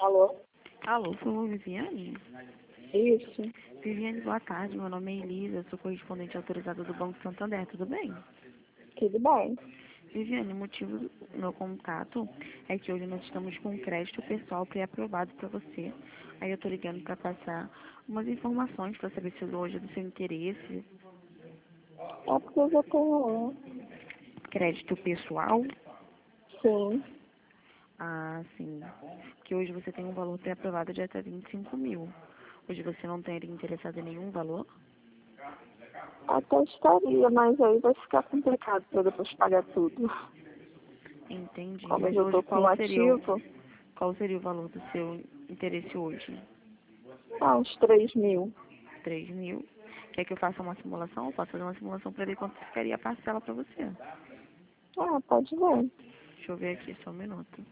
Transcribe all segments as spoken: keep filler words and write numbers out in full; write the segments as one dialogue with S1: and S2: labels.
S1: Alô?
S2: Alô, sou Viviane?
S1: Isso.
S2: Viviane, boa tarde. Meu nome é Elisa, sou correspondente autorizada do Banco Santander, tudo bem?
S1: Tudo bem.
S2: Viviane, o motivo do meu contato é que hoje nós estamos com um crédito pessoal pré-aprovado para você. Aí eu tô ligando para passar umas informações para saber se hoje é do seu interesse.
S1: É porque eu já tenho um.
S2: Crédito pessoal?
S1: Sim.
S2: Ah, sim. Que hoje você tem um valor pré-aprovado de até vinte e cinco mil. Hoje você não estaria interessado em nenhum valor?
S1: Até estaria, mas aí vai ficar complicado para depois pagar tudo.
S2: Entendi.
S1: Como eu
S2: Mas
S1: já
S2: hoje
S1: estou com um
S2: qual seria o,
S1: ativo,
S2: qual seria o valor do seu interesse hoje?
S1: ah, uns três mil.
S2: Três mil? Quer que eu faça uma simulação? Eu posso fazer uma simulação para ver quanto ficaria a parcela para você.
S1: Ah, pode ver.
S2: Deixa eu ver aqui, só um minuto.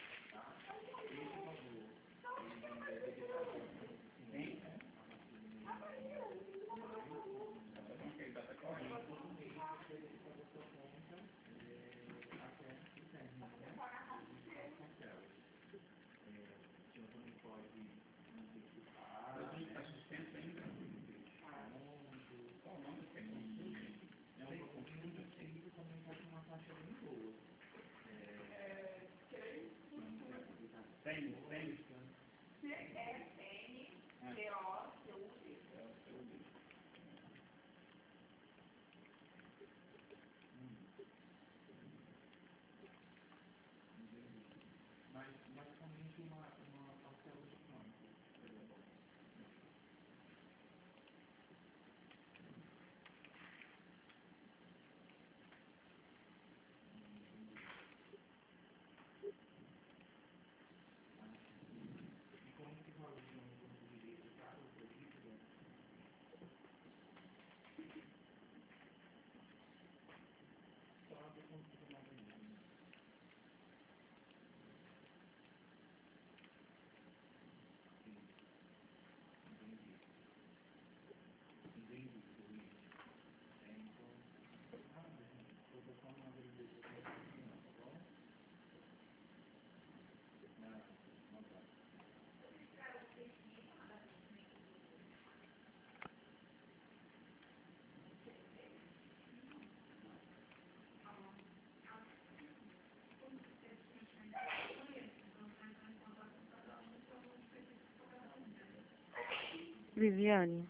S2: Viviane,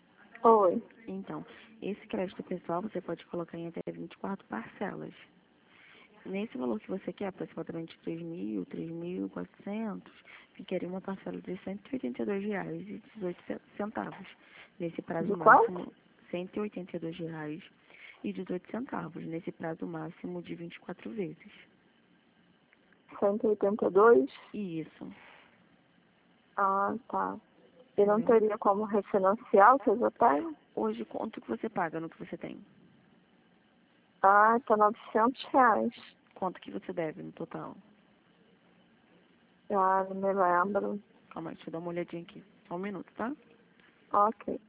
S1: Oi.
S2: então, esse crédito pessoal você pode colocar em até vinte e quatro parcelas. Nesse valor que você quer, aproximadamente três mil, três mil e quatrocentos, ficaria uma parcela de cento e oitenta e dois reais e dezoito centavos. Nesse prazo
S1: De quanto?
S2: máximo, cento e oitenta e dois reais e dezoito centavos. Nesse prazo máximo de vinte e quatro vezes.
S1: cento e oitenta e dois?
S2: Isso.
S1: Ah, tá. E não
S2: Entendeu?
S1: teria como refinanciar o que eu já tenho?
S2: Hoje, quanto que você paga no que você tem?
S1: Ah, tá novecentos reais.
S2: Quanto que você deve no total?
S1: Ah, não me lembro.
S2: Calma aí, deixa eu dar uma olhadinha aqui. Só um minuto, tá?
S1: Ok.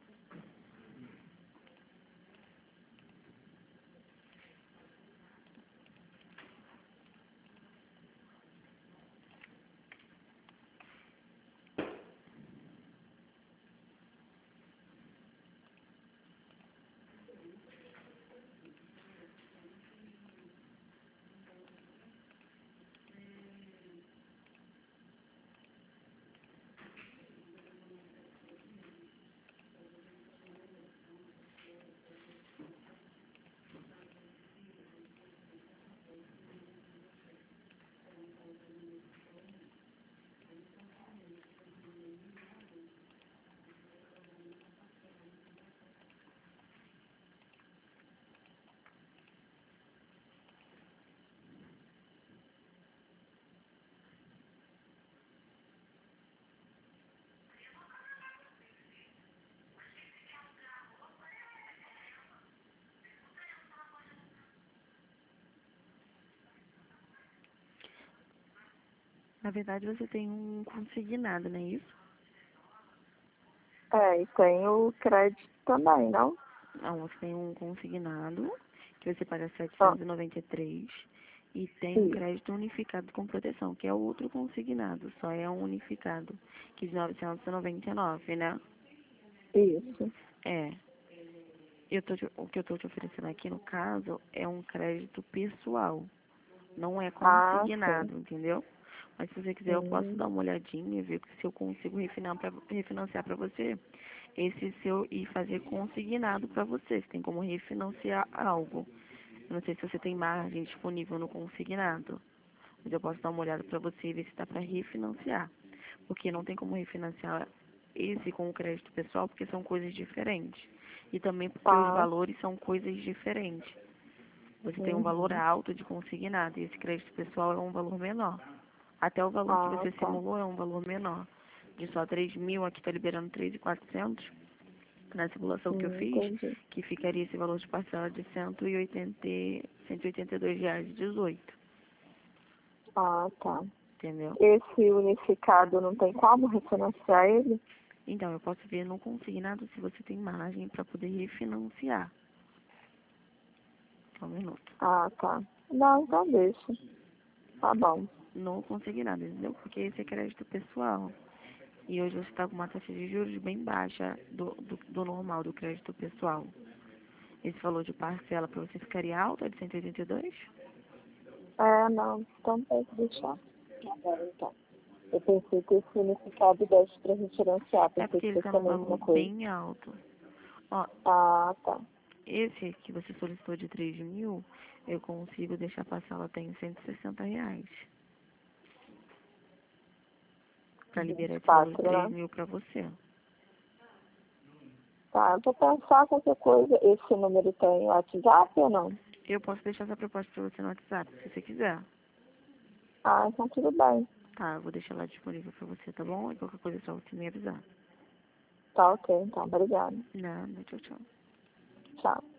S2: Na verdade, você tem um consignado, não é isso?
S1: É, e tem o crédito também, não?
S2: Não, você tem um consignado, que você paga
S1: Ah,
S2: setecentos e noventa e três E tem um
S1: Isso.
S2: crédito unificado com proteção, que é outro consignado, só é um unificado, que de novecentos e noventa e nove, né?
S1: Isso.
S2: É. Eu tô te- o que eu estou te oferecendo aqui, no caso, é um crédito pessoal. Não é
S1: Ah, sim.
S2: consignado, entendeu? Mas se você quiser, eu posso
S1: Hum.
S2: dar uma olhadinha e ver se eu consigo refinar pra, refinanciar para você esse seu e fazer consignado para você. Você tem como refinanciar algo. Eu não sei se você tem margem disponível no consignado, mas eu posso dar uma olhada para você e ver se dá para refinanciar. Porque não tem como refinanciar esse com o crédito pessoal, porque são coisas diferentes. E também porque os
S1: Tá.
S2: valores são coisas diferentes. Você tem um valor
S1: Uhum.
S2: alto de consignado e esse crédito pessoal é um valor menor. Até o valor que
S1: Ah,
S2: você
S1: tá.
S2: simulou é um valor menor. De só três mil, aqui está liberando três mil e quatrocentos na simulação que eu
S1: Hum,
S2: fiz,
S1: entendi.
S2: que ficaria esse valor de parcela de cento e oitenta, cento e oitenta e dois reais e dezoito,
S1: Ah, tá.
S2: entendeu?
S1: Esse unificado não tem como refinanciar ele?
S2: Então, eu posso ver no consignado se você tem margem para poder refinanciar. Só um minuto.
S1: Ah, tá. Não, então deixa. Tá bom.
S2: No consignado, entendeu? Porque esse é crédito pessoal. E hoje você está com uma taxa de juros bem baixa do, do, do normal, do crédito pessoal. Esse valor de parcela para você ficaria alto, é de cento e oitenta e dois?
S1: É, não. Então pode deixar. Tá bom, então. Eu pensei que esse unificado desse para refinanciar.
S2: É
S1: Pensei
S2: porque
S1: que
S2: ele
S1: fosse
S2: está
S1: a
S2: num
S1: mesma
S2: valor
S1: coisa.
S2: bem alto. Ó,
S1: Ah, tá.
S2: esse que você solicitou de três mil, eu consigo deixar a parcela até em cento e sessenta reais. Para liberar esse valor de
S1: vinte e quatro,
S2: três
S1: né?
S2: mil para você.
S1: Tá, eu vou pensar qualquer coisa. Esse número tem WhatsApp ou não?
S2: Eu posso deixar essa proposta para você no WhatsApp, se você quiser.
S1: Ah, então tudo bem.
S2: Tá, eu vou deixar lá disponível para você, tá bom? E qualquer coisa é só você me avisar.
S1: Tá ok, então. Obrigada.
S2: Nada, tchau, tchau.
S1: Tchau.